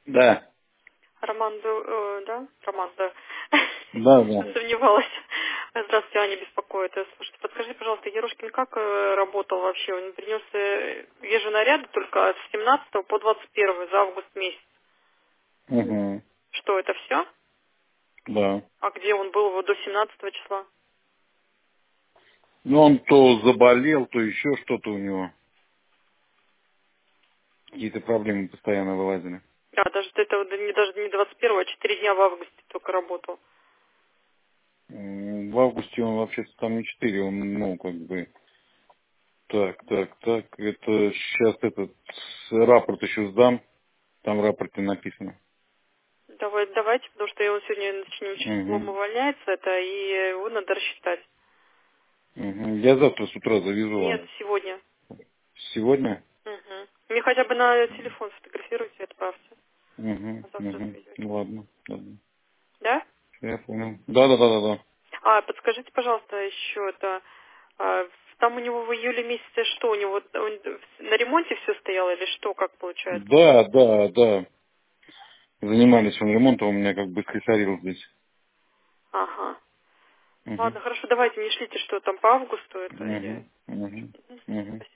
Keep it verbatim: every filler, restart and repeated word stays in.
Да, Роман, да, э, да? Роман, да. да, да. Сомневалась. Здравствуйте, Аня беспокоит. Э, Слушайте, подскажите, пожалуйста, Ерошкин как э, работал вообще? Он принес э, еженаряды только с семнадцатого по двадцать первое за август месяц. Угу. Что, это все? Да. А где он был вот до семнадцатого числа? Ну, он то заболел, то еще что-то у него. Какие-то проблемы постоянно вылазили. А, даже это вот не даже не двадцать первого, а четыре дня в августе только работал. М, В августе он вообще-то там не четыре, он, ну, как бы... Так, так, так, это сейчас этот рапорт еще сдам, там в рапорте написано. Давай, давайте, потому что он сегодня в течение числом Угу. увольняется, это, и его надо рассчитать. Угу. Я завтра с утра завезу Нет, вам. сегодня. Сегодня? Угу. Мне хотя бы на телефон сфотографируйте и отправьте. Угу, А завтра угу. завезете. Ну, ладно, ладно. Да? Я понял. Да, да, да, да, да. А, подскажите, пожалуйста, еще это... а, там у него в июле месяце что? У него он на ремонте все стояло или что, как получается? Да, да, да. Занимались он ремонтом, у меня как бы слесарил здесь. Ага. Угу. Ладно, хорошо, давайте не шлите, что там по августу это или... Угу. Угу. Угу. Спасибо.